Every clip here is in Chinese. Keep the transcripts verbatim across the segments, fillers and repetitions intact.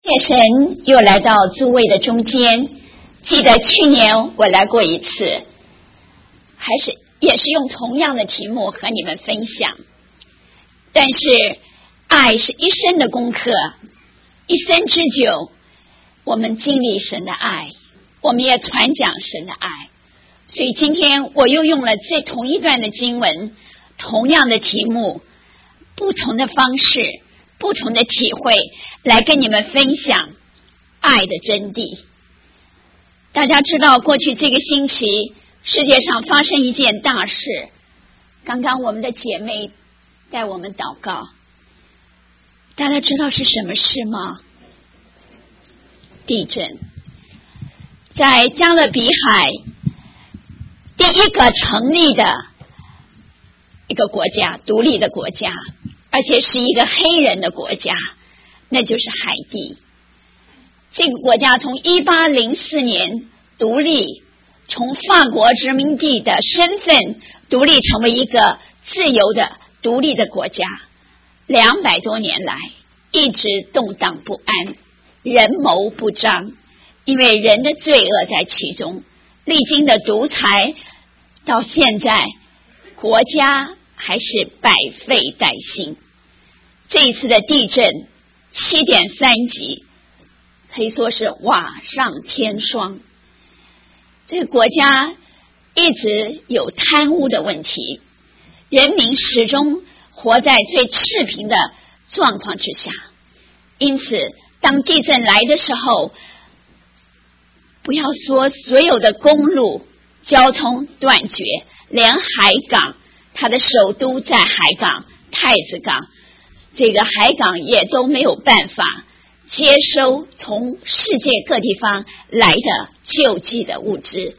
谢神又来到诸位的中间，记得去年我来过一次，还是也是用同样的题目和你们分享。但是爱是一生的功课，一生之久，我们经历神的爱，我们也传讲神的爱。所以今天我又用了这同一段的经文，同样的题目，不同的方式，不同的体会，来跟你们分享爱的真谛。大家知道过去这个星期世界上发生一件大事，刚刚我们的姐妹带我们祷告，大家知道是什么事吗？地震。在加勒比海第一个成立的一个国家，独立的国家，而且是一个黑人的国家，那就是海地。这个国家从一八零四年独立，从法国殖民地的身份独立成为一个自由的独立的国家，两百多年来一直动荡不安，人谋不张，因为人的罪恶在其中，历经的独裁到现在国家还是百废待兴。这一次的地震 七点三 级，可以说是瓦上添霜。这个国家一直有贪污的问题，人民始终活在最赤贫的状况之下。因此当地震来的时候，不要说所有的公路交通断绝，连海港，它的首都在海港太子港，这个海港也都没有办法接收从世界各地方来的救济的物资。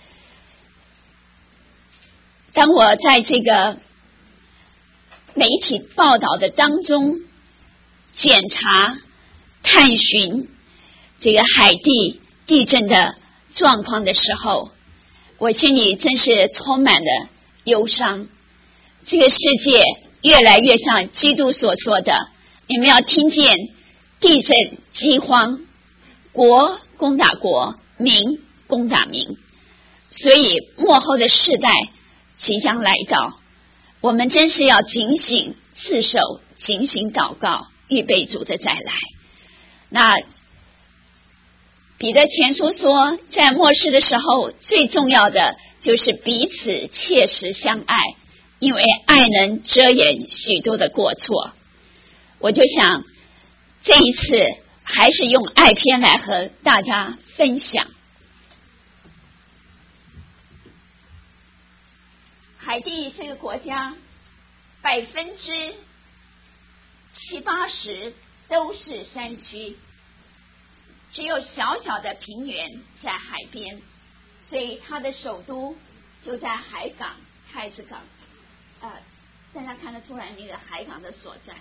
当我在这个媒体报道的当中检查探寻这个海地地震的状况的时候，我心里真是充满了忧伤。这个世界越来越像基督所说的，你们要听见地震饥荒，国攻打国，民攻打民。所以末后的世代即将来到，我们真是要警醒自守，警醒祷告，预备主的再来。那彼得前书说，在末世的时候最重要的就是彼此切实相爱，因为爱能遮掩许多的过错。我就想这一次还是用爱篇来和大家分享。海地这个国家百分之七八十都是山区，只有小小的平原在海边，所以它的首都就在海港太子港。呃，大家看得出来那个海港的所在。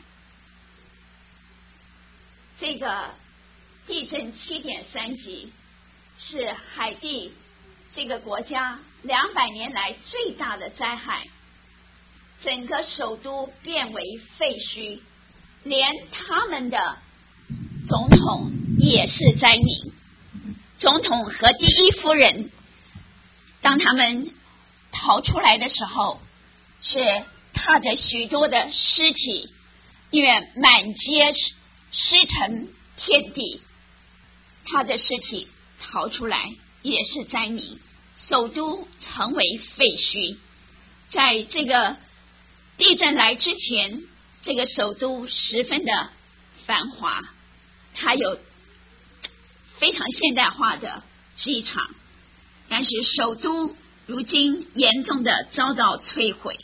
这个地震 七点三 级是海地这个国家两百年来最大的灾害，整个首都变为废墟，连他们的总统也是灾民。总统和第一夫人当他们逃出来的时候，是踏着许多的尸体，因为满街尸成天地，他的尸体逃出来也是灾民，首都成为废墟。在这个地震来之前，这个首都十分的繁华，它有非常现代化的机场，但是首都如今严重的遭到摧毁，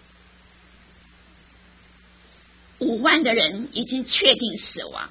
五万的人已经确定死亡，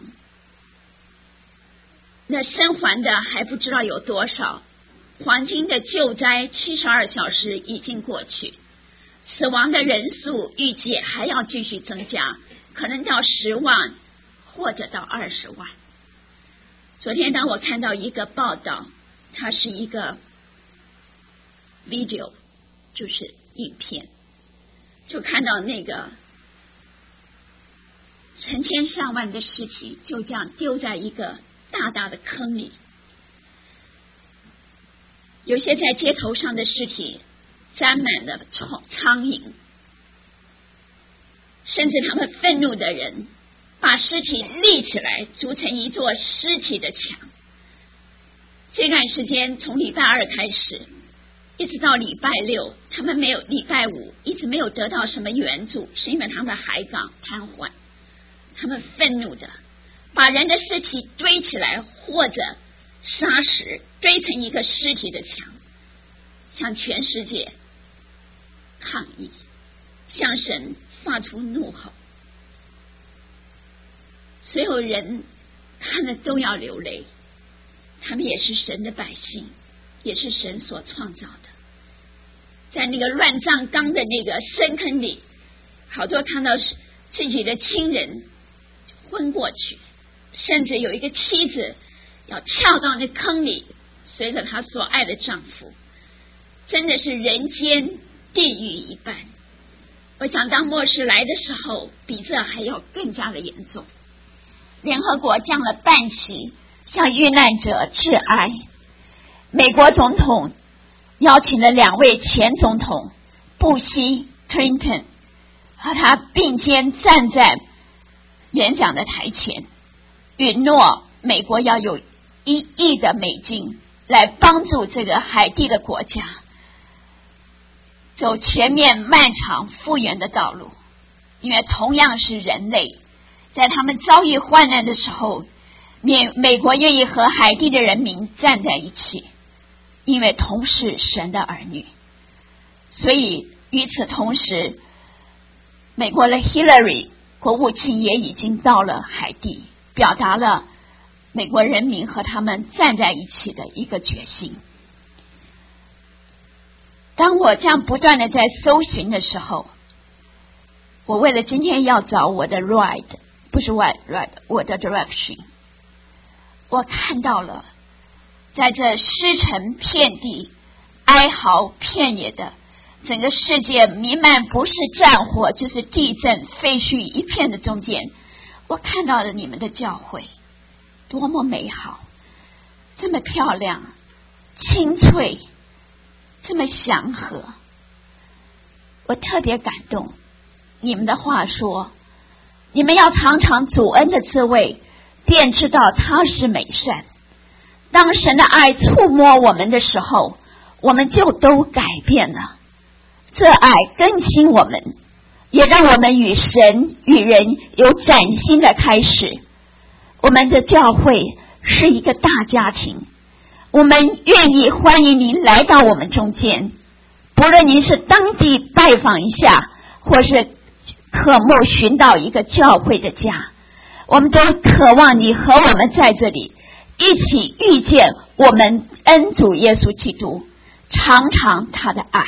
那生还的还不知道有多少。黄金的救灾七十二小时已经过去，死亡的人数预计还要继续增加，可能到十万或者到二十万。昨天当我看到一个报道，它是一个 video， 就是影片，就看到那个成千上万的尸体就这样丢在一个大大的坑里。有些在街头上的尸体沾满了苍蝇，甚至他们愤怒的人把尸体立起来，筑成一座尸体的墙。这段时间从礼拜二开始一直到礼拜六，他们没有礼拜五一直没有得到什么援助，是因为他们的海港瘫痪。他们愤怒的把人的尸体堆起来，或者沙石堆成一个尸体的墙，向全世界抗议，向神发出怒吼。所有人看了都要流泪，他们也是神的百姓，也是神所创造的。在那个乱葬岗的那个深坑里，好多看到自己的亲人昏过去，甚至有一个妻子要跳到那坑里，随着她所爱的丈夫，真的是人间地狱一般。我想当末世来的时候，比这还要更加的严重。联合国降了半旗，向遇难者致哀。美国总统邀请了两位前总统布希 Clinton 和他并肩站在演讲的台前，允诺美国要有一亿的美金来帮助这个海地的国家走全面漫长复原的道路。因为同样是人类，在他们遭遇患难的时候，美美国愿意和海地的人民站在一起，因为同是神的儿女。所以与此同时，美国的 Hillary 国务卿也已经到了海地，表达了美国人民和他们站在一起的一个决心。当我这样不断的在搜寻的时候，我为了今天要找我的 ride， 不是 ride ride 我的 direction， 我看到了在这尸沉遍地哀嚎遍野的整个世界弥漫不是战火就是地震废墟一片的中间，我看到了你们的教会多么美好，这么漂亮清脆，这么祥和。我特别感动，你们的话说，你们要尝尝主恩的滋味，便知道他是美善。当神的爱触摸我们的时候，我们就都改变了。这爱更新我们，也让我们与神与人有崭新的开始。我们的教会是一个大家庭，我们愿意欢迎您来到我们中间，不论您是当地拜访一下，或是渴慕寻到一个教会的家，我们都渴望你和我们在这里一起遇见我们恩主耶稣基督，尝尝他的爱。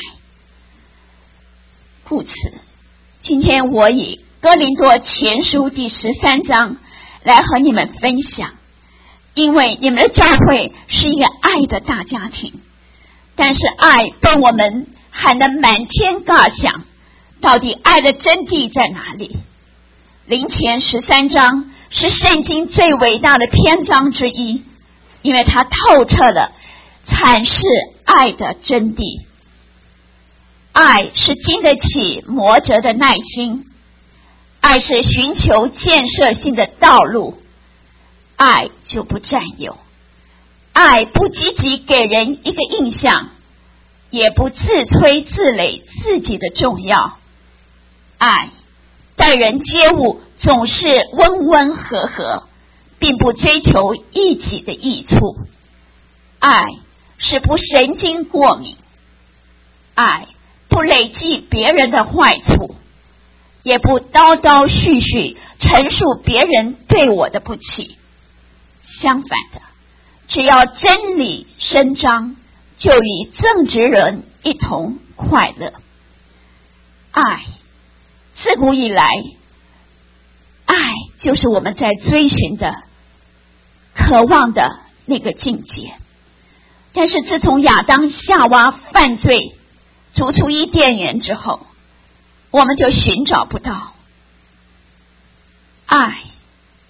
故此，今天我以哥林多前书第十三章来和你们分享，因为你们的教会是一个爱的大家庭，但是爱被我们喊得满天尬响，到底爱的真谛在哪里？林前十三章是圣经最伟大的篇章之一，因为它透彻了阐释爱的真谛。爱是经得起磨折的耐心，爱是寻求建设性的道路，爱就不占有，爱不积极给人一个印象，也不自吹自擂自己的重要。爱待人接物总是温温和和，并不追求一己的益处。爱是不神经过敏，爱不累积别人的坏处，也不叨叨絮絮陈述别人对我的不起。相反的，只要真理伸张，就与正直人一同快乐。爱自古以来，爱就是我们在追寻的渴望的那个境界。但是自从亚当夏娃犯罪逐出伊甸园之后，我们就寻找不到爱，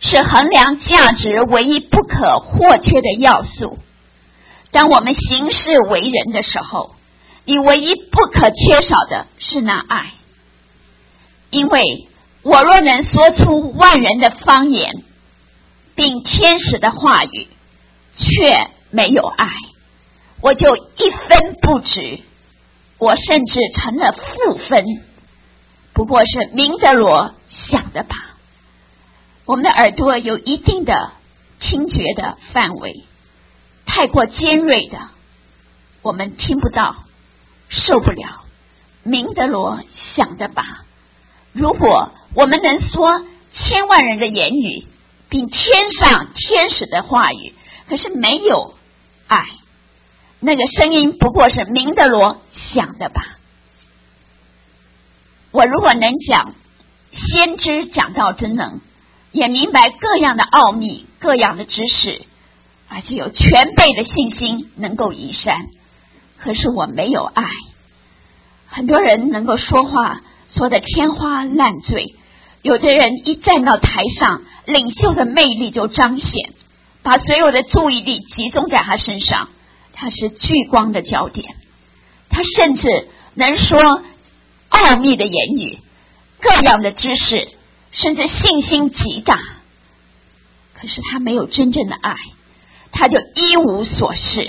是衡量价值唯一不可或缺的要素。当我们行事为人的时候，你唯一不可缺少的是那爱。因为我若能说出万人的方言，并天使的话语，却没有爱，我就一分不值，我甚至成了负分，不过是明德罗想的吧。我们的耳朵有一定的听觉的范围，太过尖锐的我们听不到，受不了。明德罗想的吧。如果我们能说千万人的言语，并天上天使的话语，可是没有爱，那个声音不过是明德罗想的吧。我如果能讲先知讲道之能，也明白各样的奥秘，各样的知识，而且有全备的信心能够移山，可是我没有爱。很多人能够说话说得天花乱坠，有的人一站到台上，领袖的魅力就彰显，把所有的注意力集中在他身上，他是聚光的焦点。他甚至能说奥秘的言语，各样的知识，甚至信心极大，可是他没有真正的爱，他就一无所事。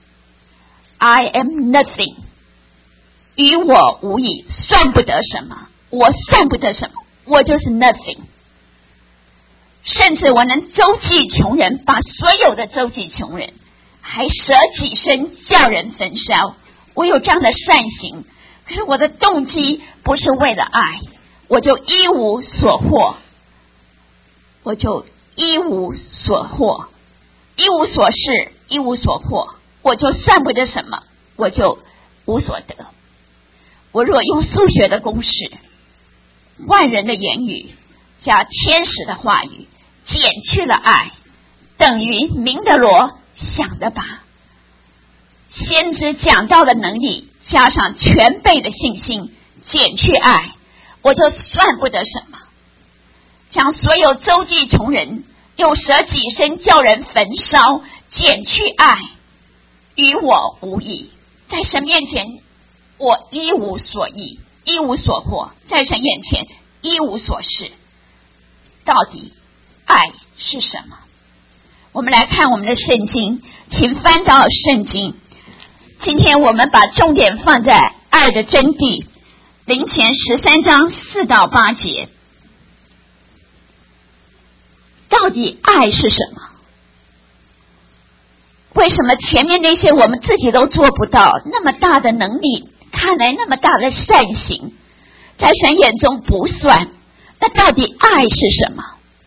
I am nothing， 与我无益，算不得什么，我算不得什么，我就是 nothing。 甚至我能周济穷人，把所有的周济穷人，还舍己身叫人焚烧，我有这样的善行，可是我的动机不是为了爱，我就一无所获，我就一无所获，一无所事，一无所获，我就算不得什么，我就无所得。我若用数学的公式，万人的言语加天使的话语，减去了爱，等于明德罗想的吧。先知讲道的能力加上全备的信心，减去爱，我就算不得什么。将所有周济穷人，又舍己身叫人焚烧，减去爱，与我无益。在神面前我一无所益，一无所获，在神面前一无所事。到底爱是什么？我们来看我们的圣经，请翻到圣经。今天我们把重点放在爱的真谛，林前十三章四到八节。到底爱是什么？为什么前面那些我们自己都做不到，那么大的能力，看来那么大的善行，在神眼中不算，那到底爱是什么？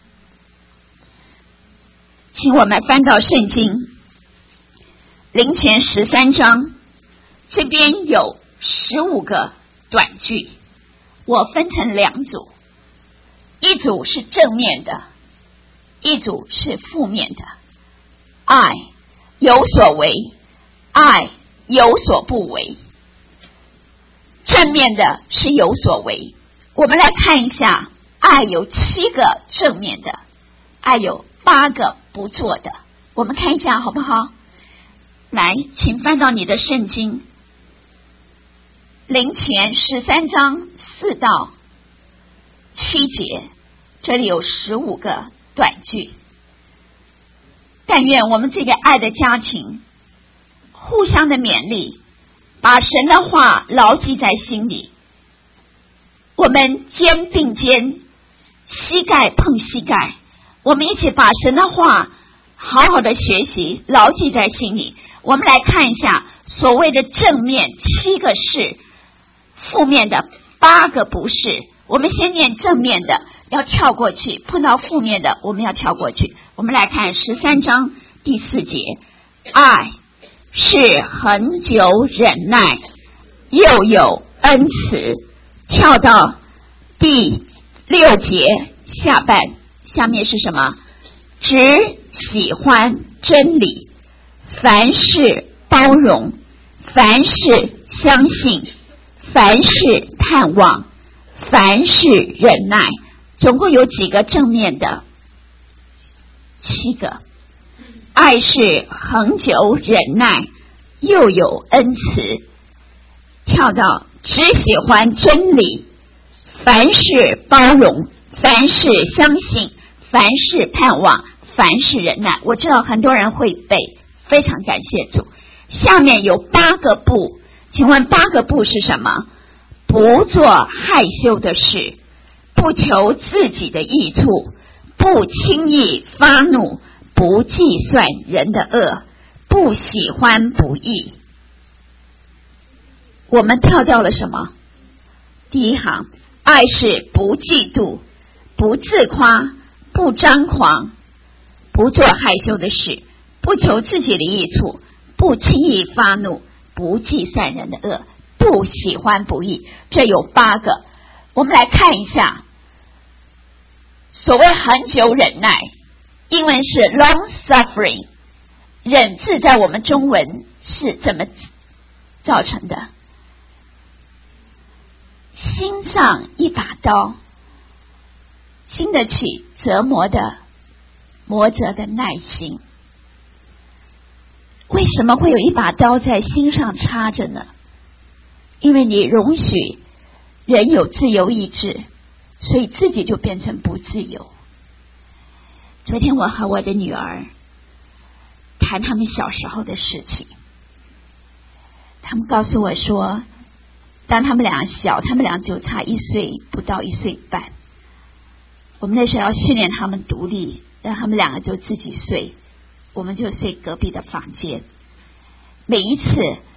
请我们翻到圣经林前十三章，这边有十五个短句，我分成两组，一组是正面的，一组是负面的。爱有所为，爱有所不为。正面的是有所为，我们来看一下，爱有七个正面的，爱有八个不做的，我们看一下好不好？来，请翻到你的圣经林前十三章四到七节，这里有十五个短句。但愿我们这个爱的家庭互相的勉励，把神的话牢记在心里，我们肩并肩，膝盖碰膝盖，我们一起把神的话好好的学习，牢记在心里。我们来看一下所谓的正面七个是，负面的八个不是。我们先念正面的，要跳过去，碰到负面的我们要跳过去。我们来看十三章第四节，爱是恒久忍耐，又有恩慈。跳到第六节下半，下面是什么？只喜欢真理，凡事包容，凡事相信，凡事盼望，凡事忍耐。总共有几个正面的？ 七个。爱是恒久忍耐，又有恩慈。跳到只喜欢真理，凡事包容，凡事相信，凡事盼望，凡事忍耐。我知道很多人会背，非常感谢主。下面有八个不，请问八个不是什么？不做害羞的事，不求自己的益处，不轻易发怒，不计算人的恶，不喜欢不义。我们跳掉了什么？第一行，爱是不嫉妒，不自夸，不张狂，不做害羞的事，不求自己的益处，不轻易发怒，不计算人的恶，不喜欢不义。这有八个。我们来看一下，所谓恒久忍耐，英文是 long suffering， 忍字在我们中文是怎么造成的？心上一把刀，经得起折磨的磨折的耐心。为什么会有一把刀在心上插着呢？因为你容许人有自由意志，所以自己就变成不自由。昨天我和我的女儿谈他们小时候的事情，他们告诉我说，当他们俩小，他们俩就差一岁不到一岁半，我们那时候要训练他们独立，让他们两个就自己睡，我们就睡隔壁的房间。每一次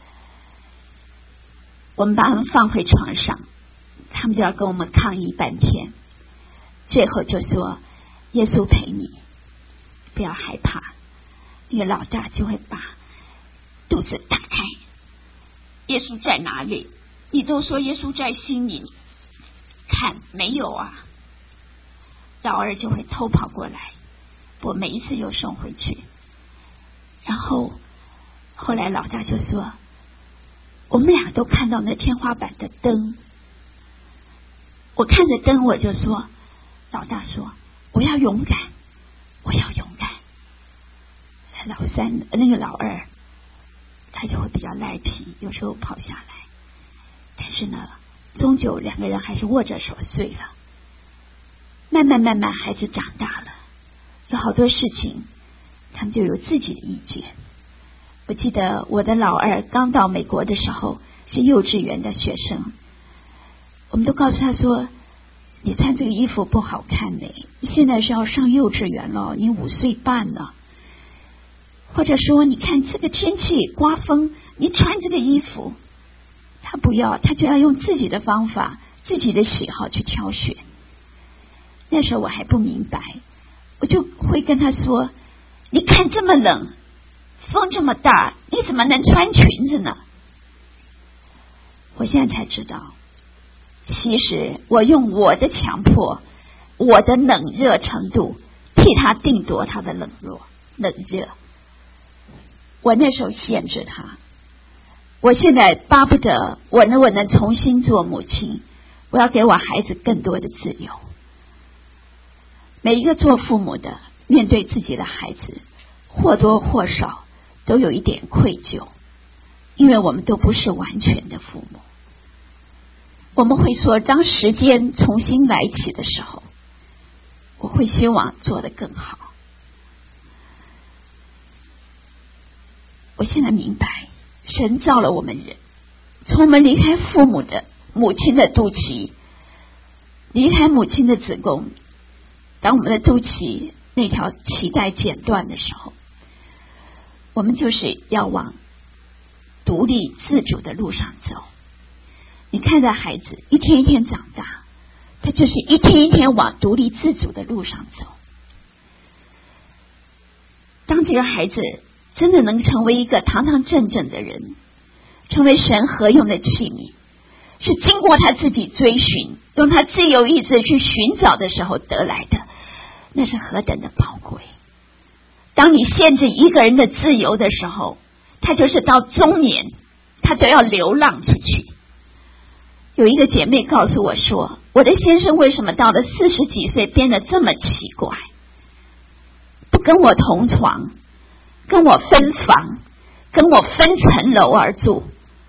我们把他们放回床上，他们就要跟我们抗议半天，最后就说耶稣陪你，不要害怕。那个老大就会把肚子打开，耶稣在哪里？你都说耶稣在心里，看没有啊？老二就会偷跑过来，我每一次又送回去。然后后来老大就说，我们俩都看到那天花板的灯，我看着灯我就说，老大说我要勇敢，我要勇敢。老三那个老二他就会比较赖皮，有时候跑下来，但是呢终究两个人还是握着手睡了。慢慢慢慢孩子长大了，有好多事情他们就有自己的意见。我记得我的老二刚到美国的时候是幼稚园的学生，我们都告诉他说，你穿这个衣服不好看呢，现在是要上幼稚园了，你五岁半了。或者说你看这个天气刮风，你穿这个衣服，他不要，他就要用自己的方法，自己的喜好去挑选。那时候我还不明白，我就会跟他说，你看这么冷，风这么大，你怎么能穿裙子呢？我现在才知道，其实我用我的强迫，我的冷热程度替他定夺他的冷弱冷热。我那时候限制他，我现在巴不得我能我能重新做母亲，我要给我孩子更多的自由。每一个做父母的面对自己的孩子，或多或少都有一点愧疚，因为我们都不是完全的父母。我们会说，当时间重新来起的时候，我会希望做得更好。我现在明白，神造了我们人，从我们离开父母的母亲的肚脐，离开母亲的子宫，当我们的肚脐那条脐带剪断的时候，我们就是要往独立自主的路上走。你看着孩子一天一天长大，他就是一天一天往独立自主的路上走。当这个孩子真的能成为一个堂堂正正的人，成为神合用的器皿，是经过他自己追寻，用他自由意志去寻找的时候得来的，那是何等的宝贵。当你限制一个人的自由的时候，他就是到中年他都要流浪出去。有一个姐妹告诉我说，我的先生为什么到了四十几岁变得这么奇怪，不跟我同床，跟我分房，跟我分层楼而住。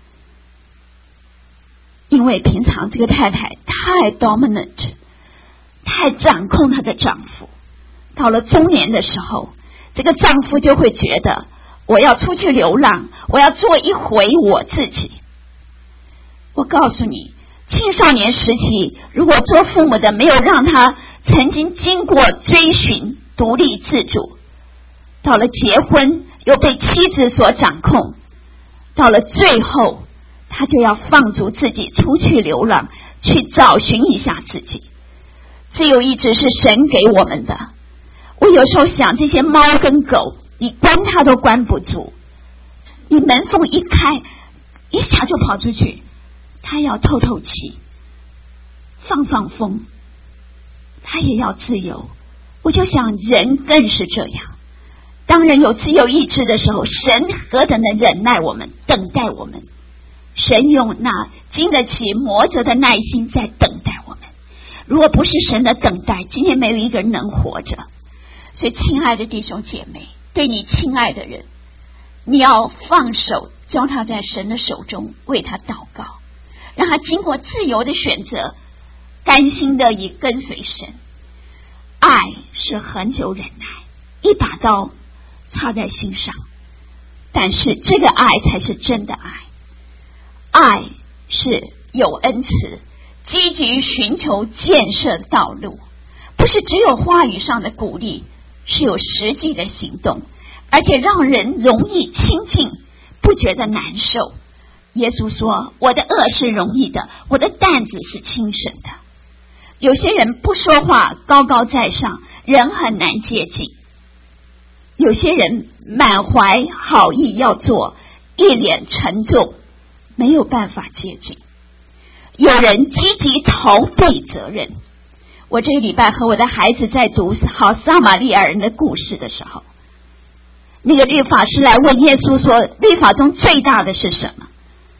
因为平常这个太太太 dominant， 太掌控她的丈夫，到了中年的时候，这个丈夫就会觉得我要出去流浪，我要做一回我自己。我告诉你，青少年时期如果做父母的没有让他曾经经过追寻独立自主，到了结婚又被妻子所掌控，到了最后他就要放逐自己出去流浪，去找寻一下自己。自由意志是神给我们的。我有时候想，这些猫跟狗你关它都关不住，你门缝一开一下就跑出去，它要透透气放放风，它也要自由。我就想人更是这样，当人有自由意志的时候，神何等的忍耐我们，等待我们。神用那经得起磨折的耐心在等待我们。如果不是神的等待，今天没有一个人能活着。所以亲爱的弟兄姐妹，对你亲爱的人，你要放手，交他在神的手中，为他祷告，让他经过自由的选择，甘心的以跟随神。爱是恒久忍耐，一把刀插在心上，但是这个爱才是真的爱。爱是有恩慈，积极寻求建设道路，不是只有话语上的鼓励，是有实际的行动，而且让人容易亲近，不觉得难受。耶稣说，我的恶是容易的，我的担子是轻省的。有些人不说话，高高在上，人很难接近。有些人满怀好意要做，一脸沉重，没有办法接近。有人积极逃避责任。我这个礼拜和我的孩子在读好撒玛利亚人的故事的时候，那个律法师来问耶稣说，律法中最大的是什么？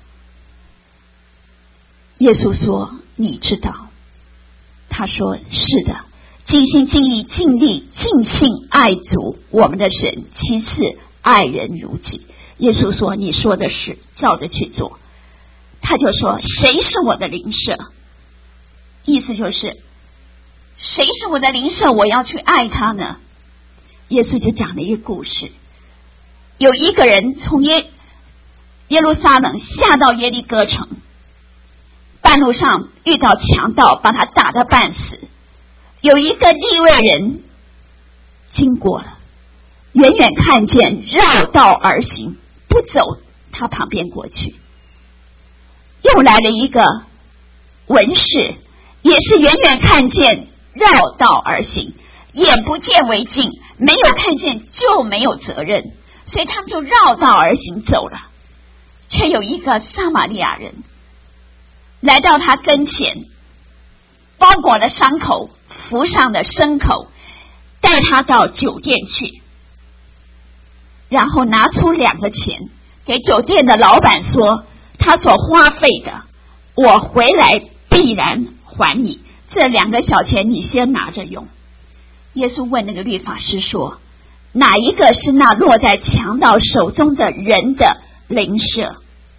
耶稣说，你知道。他说，是的，尽心尽意尽力尽性爱主我们的神，其次爱人如己。耶稣说，你说的是，照着去做。他就说，谁是我的邻舍？意思就是谁是我的邻舍，我要去爱他呢？耶稣就讲了一个故事，有一个人从耶耶路撒冷下到耶利哥城，半路上遇到强盗，把他打得半死。有一个利未人经过了，远远看见，绕道而行，不走他旁边过去。又来了一个文士，也是远远看见，绕道而行，眼不见为净，没有看见就没有责任，所以他们就绕道而行走了。却有一个撒玛利亚人来到他跟前，包裹了伤口，扶上的牲口，带他到酒店去，然后拿出两个钱给酒店的老板说，他所花费的我回来必然还你，这两个小钱你先拿着用。耶稣问那个律法师说，哪一个是那落在强盗手中的人的邻舍？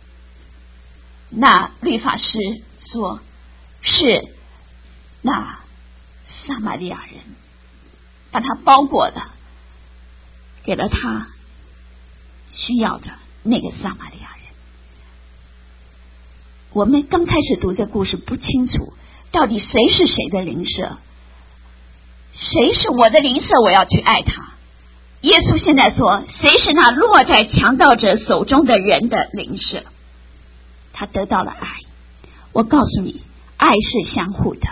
那律法师说，是那撒玛利亚人，把他包裹的给了他需要的那个撒玛利亚人。我们刚开始读这故事不清楚到底谁是谁的邻舍，谁是我的邻舍，我要去爱他。耶稣现在说，谁是那落在强盗者手中的人的邻舍？他得到了爱。我告诉你，爱是相互的。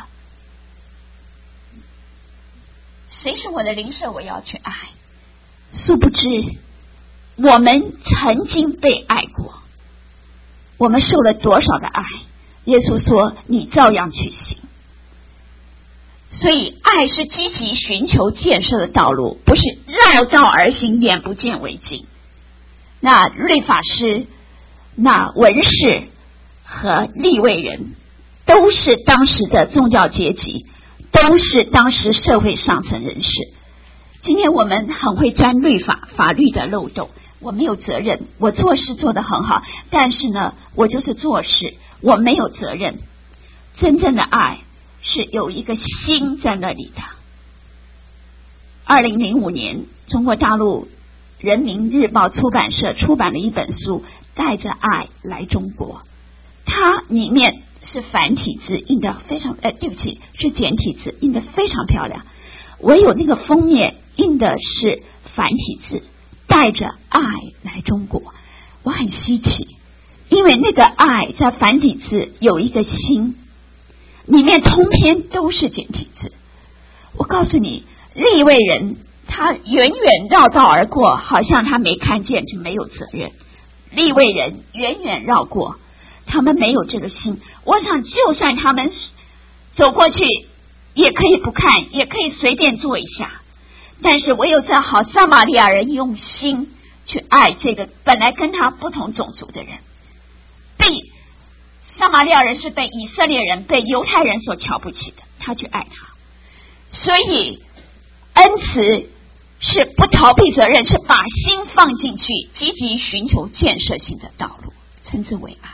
谁是我的邻舍，我要去爱。殊不知我们曾经被爱过，我们受了多少的爱，耶稣说你照样去行。所以爱是积极寻求建设的道路，不是绕道而行，眼不见为净。那律法师，那文士和利未人都是当时的宗教阶级，都是当时社会上层人士。 今天我们很会钻律法法律的漏洞，我没有责任，我做事做得很好，但是呢我就是做事，我没有责任。真正的爱是有一个心在那里的。二零零五年中国大陆人民日报出版社出版了一本书，带着爱来中国，它里面是繁体字，印的非常呃，对不起，是简体字，印的非常漂亮。唯有那个封面印的是繁体字，带着爱来中国。我很稀奇，因为那个爱在繁体字有一个心，里面通篇都是简体字。我告诉你，利未人他远远绕道而过，好像他没看见，就没有责任。利未人远远绕过，他们没有这个心。我想就算他们走过去也可以不看，也可以随便坐一下，但是唯有这好撒玛利亚人用心去爱这个本来跟他不同种族的人。被撒玛利亚人是被以色列人被犹太人所瞧不起的，他去爱他。所以恩慈是不逃避责任，是把心放进去，积极寻求建设性的道路，称之为爱。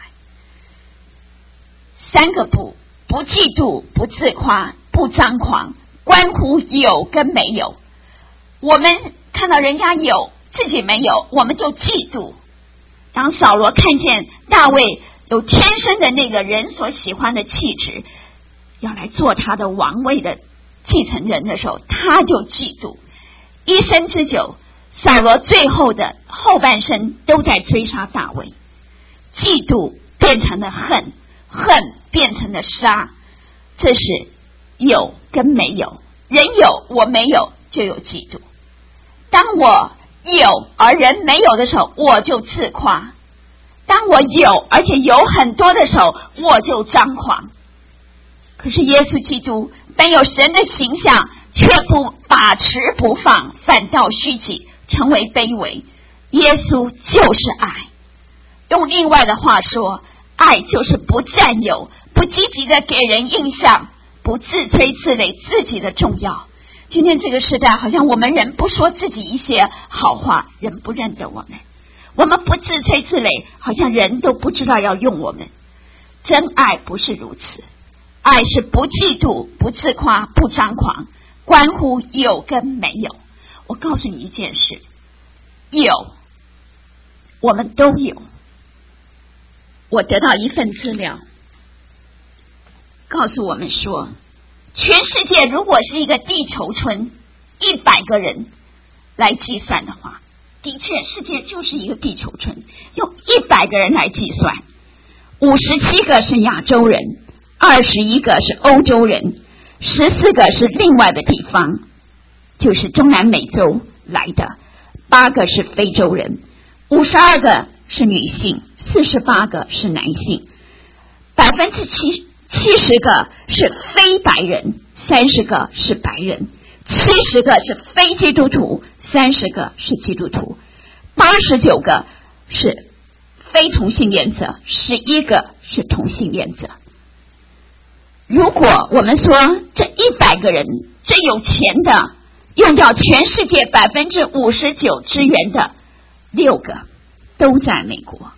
三个不：不嫉妒，不自夸，不张狂，关乎有跟没有。我们看到人家有，自己没有，我们就嫉妒。当扫罗看见大卫有天生的那个人所喜欢的气质，要来做他的王位的继承人的时候，他就嫉妒。一生之久，扫罗最后的后半生都在追杀大卫，嫉妒变成了恨，恨变成了杀。这是有跟没有，人有我没有就有嫉妒。当我有而人没有的时候，我就自夸；当我有而且有很多的时候，我就张狂。可是耶稣基督本有神的形象，却不把持不放，反倒虚己，成为卑微。耶稣就是爱。用另外的话说，爱就是不占有，不积极的给人印象，不自吹自擂自己的重要。今天这个时代，好像我们人不说自己一些好话，人不认得我们；我们不自吹自擂，好像人都不知道要用我们。真爱不是如此，爱是不嫉妒，不自夸，不张狂，关乎有跟没有。我告诉你一件事，有，我们都有。我得到一份资料，告诉我们说，全世界如果是一个地球村，一百个人来计算的话，的确世界就是一个地球村，用一百个人来计算，五十七个是亚洲人，二十一个是欧洲人，十四个是另外的地方，就是中南美洲来的，八个是非洲人，五十二个是女性，四十八个是男性，百分之七七十个是非白人，三十个是白人，七十个是非基督徒，三十个是基督徒，八十九个是非同性恋者，十一个是同性恋者。如果我们说这一百个人最有钱的用掉全世界百分之五十九资源的六个都在美国，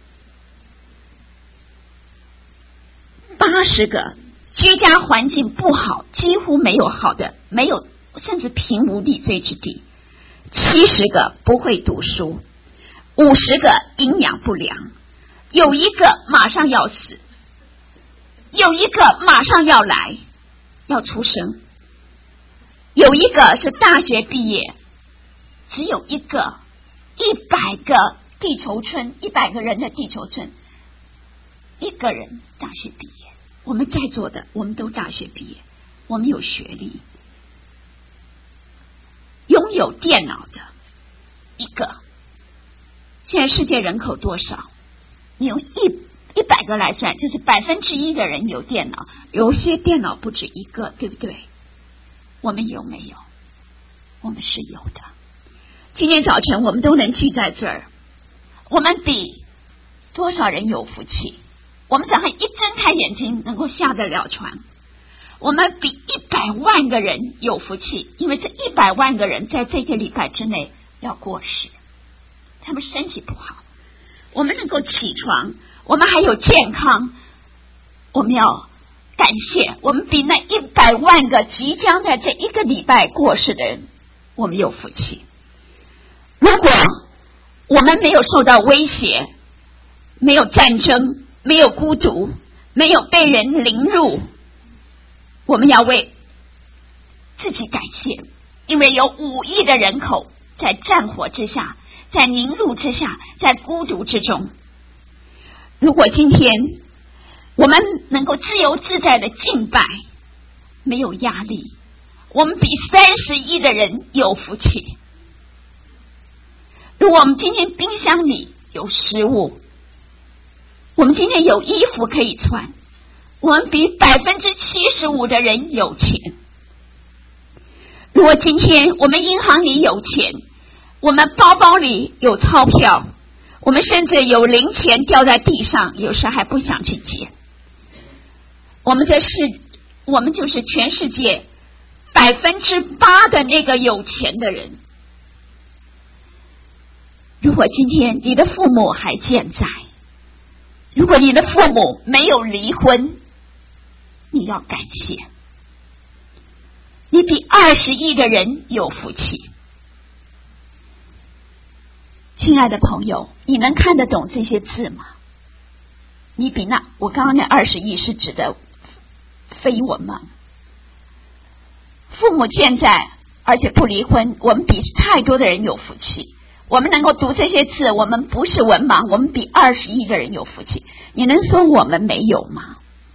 八十个居家环境不好，几乎没有好的，没有，甚至贫无立锥之地，七十个不会读书，五十个营养不良，有一个马上要死，有一个马上要来要出生，有一个是大学毕业，只有一个，一百个地球村，一百个人的地球村，一个人大学毕业。我们在座的我们都大学毕业，我们有学历，拥有电脑的一个。现在世界人口多少？你用一一百个来算，就是百分之一的人有电脑，有些电脑不止一个，对不对？我们有没有？我们是有的。今天早晨我们都能聚在这儿，我们比多少人有福气？我们早上一睁开眼睛能够下得了床， 我们比一百万个人有福气，因为这一百万个人在这个礼拜之内要过世，他们身体不好，我们能够起床，我们还有健康，我们要感谢，我们比那一百万个即将在这一个礼拜过世的人，我们有福气。如果我们没有受到威胁，没有战争，没有孤独，没有被人凌辱，我们要为自己感谢，因为有五亿的人口在战火之下，在凌辱之下，在孤独之中。如果今天我们能够自由自在的敬拜，没有压力，我们比三十亿的人有福气。如果我们今天冰箱里有食物，我们今天有衣服可以穿，我们比百分之七十五的人有钱。如果今天我们银行里有钱，我们包包里有钞票，我们甚至有零钱掉在地上，有时还不想去捡。我们这是我们就是全世界百分之八的那个有钱的人。如果今天你的父母还健在，如果你的父母没有离婚，你要感谢，你比二十亿的人有福气。亲爱的朋友，你能看得懂这些字吗？你比那我刚刚那二十亿是指的非文盲，父母健在而且不离婚，我们比太多的人有福气。我们能够读这些字，我们不是文盲，我们比二十亿的人有福气。你能说我们没有吗？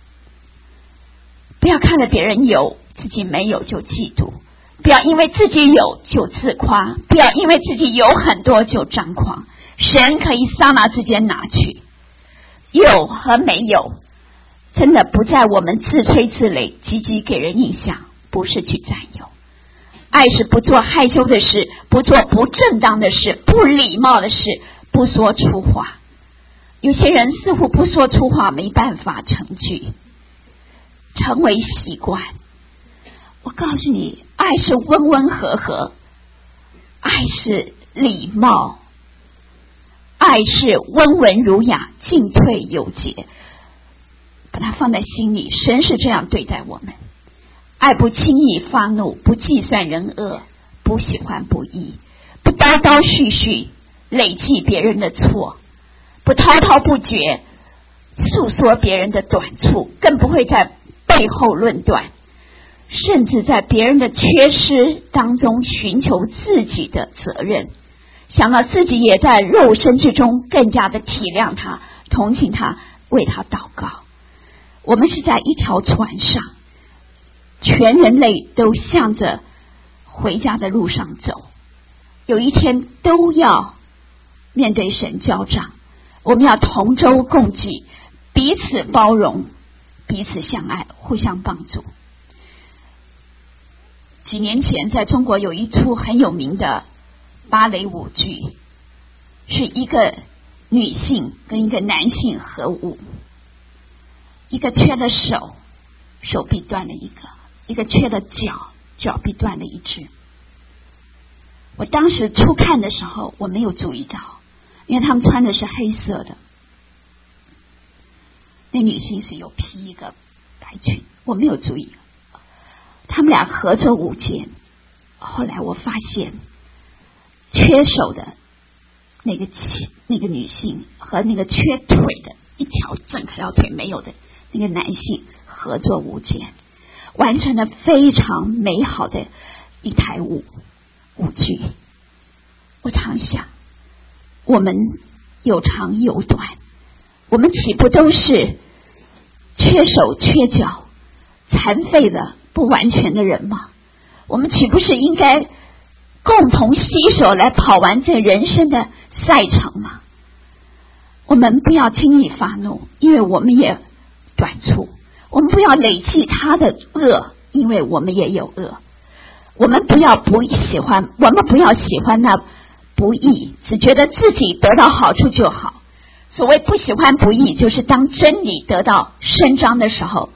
不要看了别人有，自己没有就嫉妒，不要因为自己有就自夸，不要因为自己有很多就张狂。神可以刹那之间拿去，有和没有真的不在我们自吹自擂，积极给人印象，不是去占有。爱是不做害羞的事，不做不正当的事，不礼貌的事，不说粗话。有些人似乎不说粗话没办法成句，成为习惯。我告诉你，爱是温温和和，爱是礼貌，爱是温文儒雅，进退有节。把它放在心里，神是这样对待我们。爱不轻易发怒，不计算人恶，不喜欢不义，不叨叨絮絮累计别人的错，不滔滔不绝诉说别人的短处，更不会在背后论断，甚至在别人的缺失当中寻求自己的责任，想到自己也在肉身之中，更加的体谅他，同情他，为他祷告。我们是在一条船上，全人类都向着回家的路上走，有一天都要面对神交账。我们要同舟共济，彼此包容，彼此相爱，互相帮助。几年前在中国有一出很有名的芭蕾舞剧，是一个女性跟一个男性合舞，一个缺了手，手臂断了一个，一个缺了脚，脚臂断了一只。我当时初看的时候我没有注意到，因为他们穿的是黑色的，那女性是有披一个白裙，我没有注意。他们俩合作舞剑，后来我发现缺手的那个那个女性和那个缺腿的一条整条腿没有的那个男性合作舞剑，完成了非常美好的一台舞舞剧。我常想，我们有长有短，我们岂不都是缺手缺脚残废的不完全的人吗？我们岂不是应该共同携手来跑完这人生的赛场吗？我们不要轻易发怒，因为我们也短处。我们不要累积他的恶，因为我们也有恶。我们不要不喜欢，我们不要喜欢那不义，只觉得自己得到好处就好。所谓不喜欢不义，就是当真理得到伸张的时候，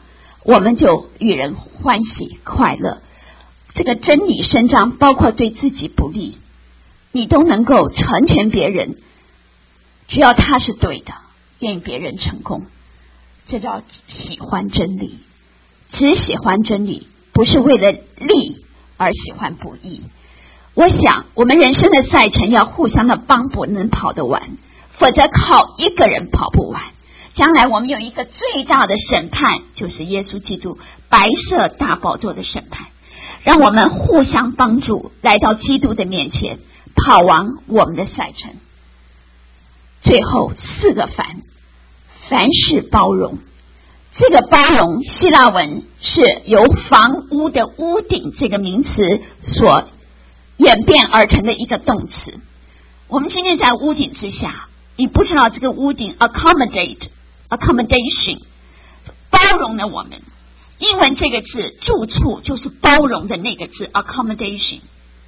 我们就与人欢喜快乐。这个真理伸张，包括对自己不利，你都能够成全别人，只要他是对的，愿意别人成功，这叫喜欢真理。只喜欢真理，不是为了利而喜欢不义。我想我们人生的赛程要互相的帮补，能跑得完，否则靠一个人跑不完。将来我们有一个最大的审判，就是耶稣基督白色大宝座的审判，让我们互相帮助，来到基督的面前，跑完我们的赛程。最后四个凡，凡事包容。这个包容希腊文是由房屋的屋顶这个名词所演变而成的一个动词。我们今天在屋顶之下，你不知道这个屋顶 accommodate accommodation 包容了我们。英文这个字住处就是包容的那个字 accommodation。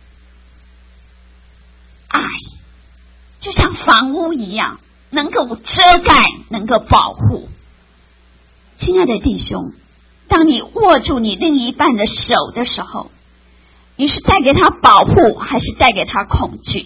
爱就像房屋一样，能够遮盖，能够保护。亲爱的弟兄，当你握住你另一半的手的时候，你是带给他保护，还是带给他恐惧？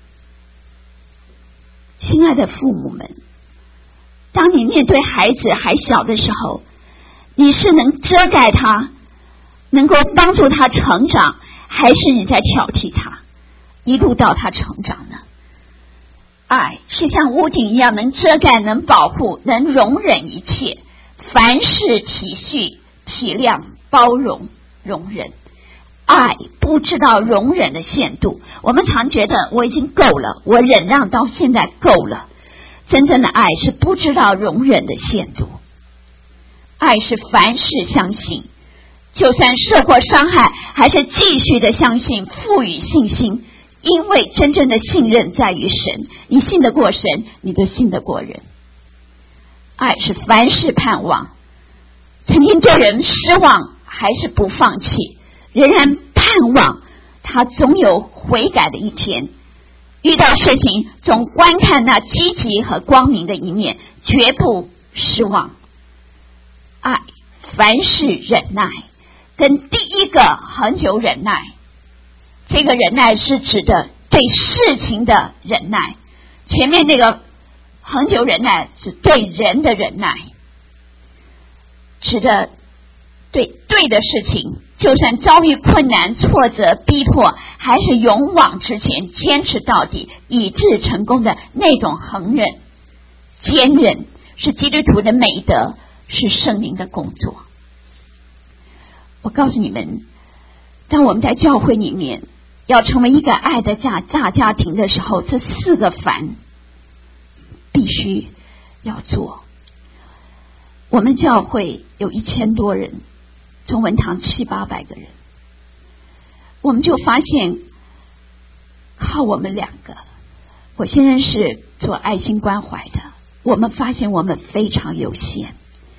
亲爱的父母们，当你面对孩子还小的时候，你是能遮盖他，能够帮助他成长，还是你在挑剔他，一路到他成长呢？爱是像屋顶一样，能遮盖，能保护，能容忍一切，凡事体恤、体谅、包容、容忍。爱不知道容忍的限度。我们常觉得我已经够了，我忍让到现在够了。真正的爱是不知道容忍的限度。爱是凡事相信，就算受过伤害，还是继续的相信，赋予信心。因为真正的信任在于神，你信得过神，你就信得过人。爱是凡事盼望，曾经对人失望，还是不放弃，仍然盼望他总有悔改的一天，遇到事情总观看那积极和光明的一面，绝不失望。爱凡事忍耐，跟第一个恒久忍耐，这个忍耐是指的对事情的忍耐，前面那个恒久忍耐是对人的忍耐，指的对对的事情，就算遭遇困难、挫折、逼迫，还是勇往直前，坚持到底，以致成功的那种恒忍。坚忍是基督徒的美德，是圣灵的工作。我告诉你们，当我们在教会里面要成为一个爱的大大家庭的时候，这四个凡必须要做。我们教会有一千多人，中文堂七八百个人，我们就发现靠我们两个，我先生是做爱心关怀的，我们发现我们非常有限。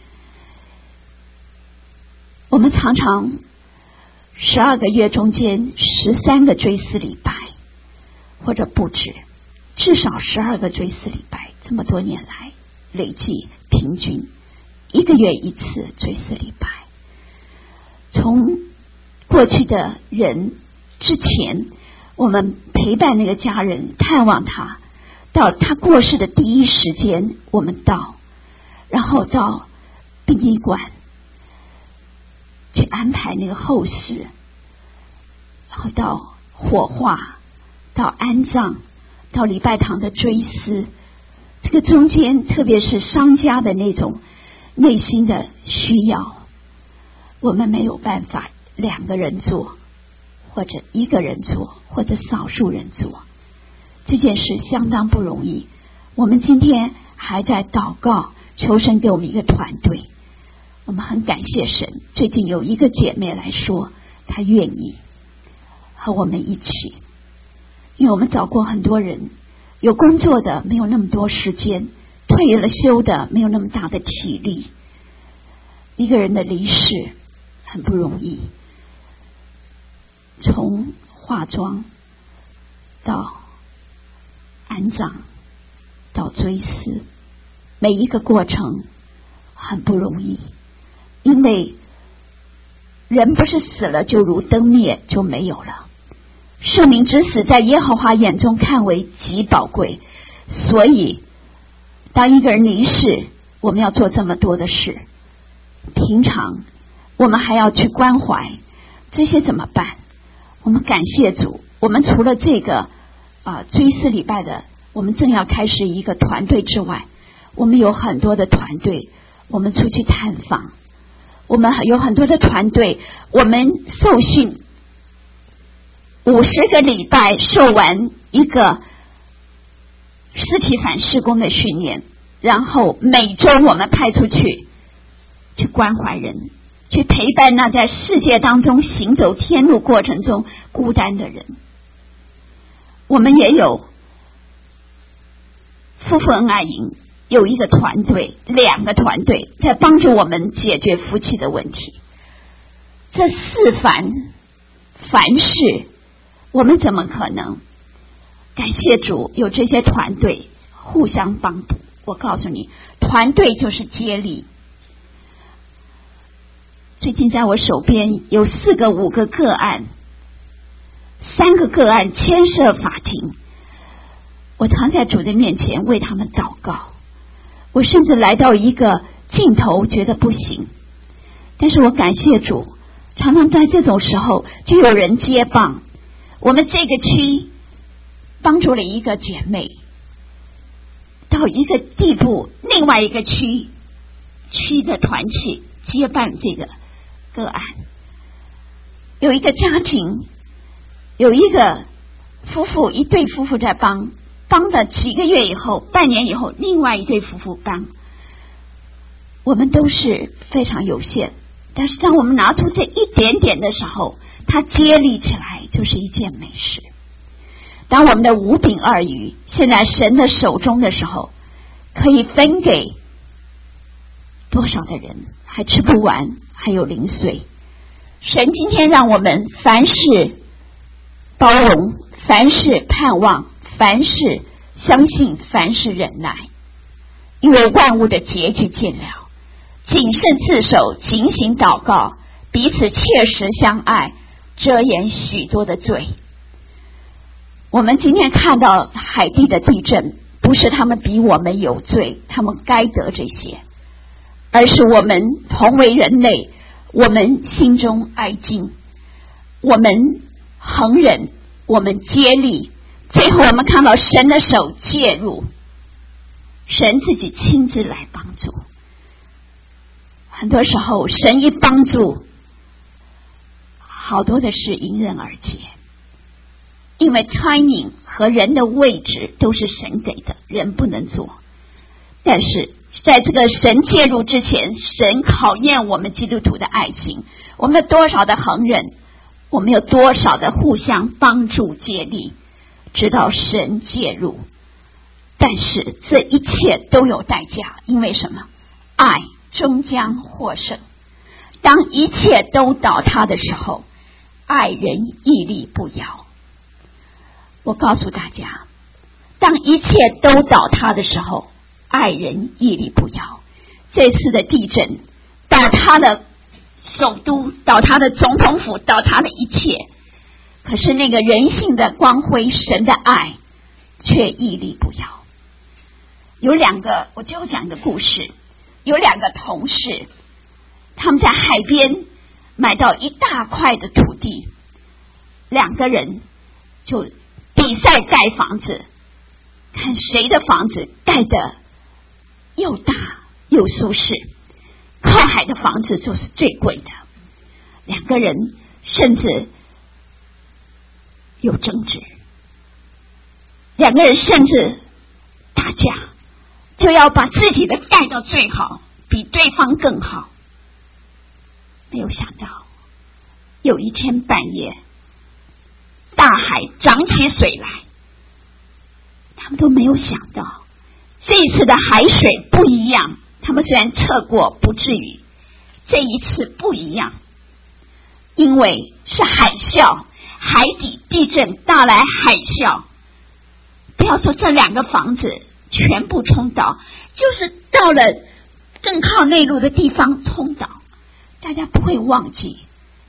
我们常常十二个月中间十三个追思礼拜，或者不止，至少十二个追思礼拜，这么多年来累计平均一个月一次追思礼拜。从过去的人之前，我们陪伴那个家人，探望他，到他过世的第一时间我们到，然后到殡仪馆去安排那个后事，然后到火化，到安葬，到礼拜堂的追思，这个中间特别是商家的那种内心的需要，我们没有办法两个人做，或者一个人做，或者少数人做，这件事相当不容易。我们今天还在祷告，求神给我们一个团队。我们很感谢神，最近有一个姐妹来说她愿意和我们一起，因为我们找过很多人，有工作的没有那么多时间，退了休的没有那么大的体力，一个人的离世很不容易，从化妆到安葬到追思，每一个过程很不容易，因为人不是死了就如灯灭，就没有了。生命之死在耶和华眼中看为极宝贵，所以当一个人离世，我们要做这么多的事，平常我们还要去关怀，这些怎么办？我们感谢主，我们除了这个啊、呃、追思礼拜的，我们正要开始一个团队之外，我们有很多的团队，我们出去探访，我们有很多的团队，我们受训五十个礼拜，受完一个实体反事工的训练，然后每周我们派出去去关怀人，去陪伴那在世界当中行走天路过程中孤单的人。我们也有夫妇恩爱营，有一个团队，两个团队在帮助我们解决夫妻的问题。这四凡凡事，我们怎么可能？感谢主有这些团队互相帮助。我告诉你，团队就是接力。最近在我手边有四个五个个案，三个个案牵涉法庭，我常在主的面前为他们祷告。我甚至来到一个尽头觉得不行，但是我感谢主，常常在这种时候就有人接棒。我们这个区帮助了一个姐妹到一个地步，另外一个区区的团契接办这个个案。有一个家庭，有一个夫妇，一对夫妇在帮，帮了几个月以后，半年以后，另外一对夫妇帮。我们都是非常有限，但是当我们拿出这一点点的时候，它接力起来就是一件美事。当我们的五饼二鱼现在神的手中的时候，可以分给多少的人，还吃不完，还有零碎。神今天让我们凡事包容，凡事盼望，凡事相信，凡事忍耐，因为万物的结局近了。谨慎自守，警醒祷告，彼此切实相爱，遮掩许多的罪。我们今天看到海地的地震，不是他们比我们有罪，他们该得这些，而是我们同为人类，我们心中哀惊，我们恒忍，我们接力，最后我们看到神的手介入，神自己亲自来帮助。很多时候神一帮助，好多的事迎刃而解，因为 timing 和人的位置都是神给的，人不能做。但是在这个神介入之前，神考验我们基督徒的爱情，我们有多少的恒忍，我们有多少的互相帮助接力，直到神介入。但是这一切都有代价，因为什么？爱终将获胜。当一切都倒塌的时候，爱人屹立不摇。我告诉大家，当一切都倒塌的时候，爱人屹立不摇。这次的地震倒塌了首都，倒塌了总统府，倒塌了一切，可是那个人性的光辉，神的爱却屹立不摇。有两个，我就讲一个故事。有两个同事，他们在海边买到一大块的土地，两个人就比赛盖房子，看谁的房子盖得又大又舒适。靠海的房子就是最贵的，两个人甚至有争执，两个人甚至打架，就要把自己的盖到最好，比对方更好。没有想到有一天半夜，大海涨起水来，他们都没有想到这一次的海水不一样。他们虽然测过不至于，这一次不一样，因为是海啸，海底地震带来海啸。不要说这两个房子全部冲倒，就是到了更靠内陆的地方冲倒。大家不会忘记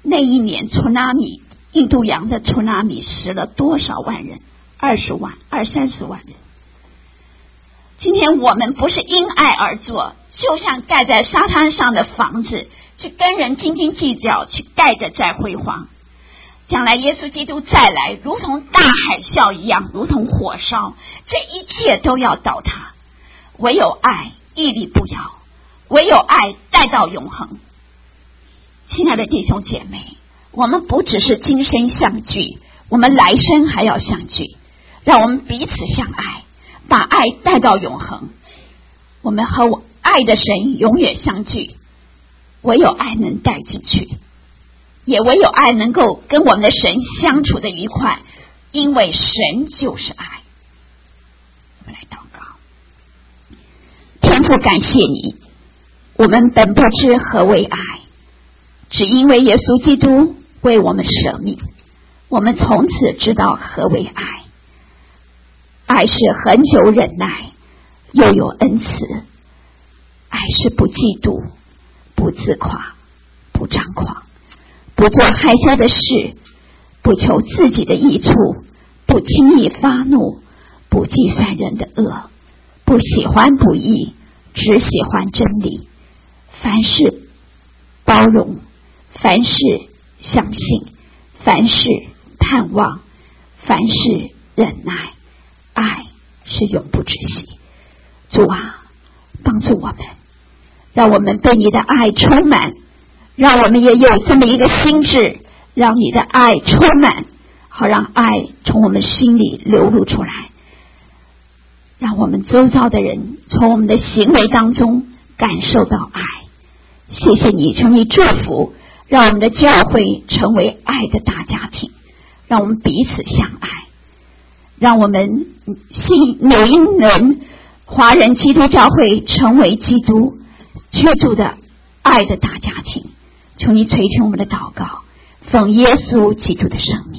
那一年出纳米，印度洋的出纳米死了多少万人？二十万、二三十万人。今天我们不是因爱而做，就像盖在沙滩上的房子，去跟人斤斤计较，去盖得再辉煌。将来耶稣基督再来，如同大海啸一样，如同火烧，这一切都要倒塌。唯有爱屹立不摇，唯有爱带到永恒。亲爱的弟兄姐妹，我们不只是今生相聚，我们来生还要相聚。让我们彼此相爱，把爱带到永恒。我们和爱的神永远相聚，唯有爱能带进去，也唯有爱能够跟我们的神相处的愉快，因为神就是爱。我们来祷告。天父，感谢你，我们本不知何为爱，只因为耶稣基督为我们舍命，我们从此知道何为爱。爱是恒久忍耐，又有恩慈。爱是不嫉妒，不自夸，不张狂，不做害羞的事，不求自己的益处，不轻易发怒，不计算人的恶，不喜欢不义，只喜欢真理。凡事包容，凡事相信，凡事盼望，凡事忍耐。爱是永不止息。主啊，帮助我们，让我们被你的爱充满，让我们也有这么一个心智，让你的爱充满，好让爱从我们心里流露出来，让我们周遭的人从我们的行为当中感受到爱。谢谢你，求你祝福，让我们的教会成为爱的大家庭，让我们彼此相爱，让我们信纽英伦华人基督教会成为基督居住的爱的大家庭。求你垂听我们的祷告，奉耶稣基督的圣名。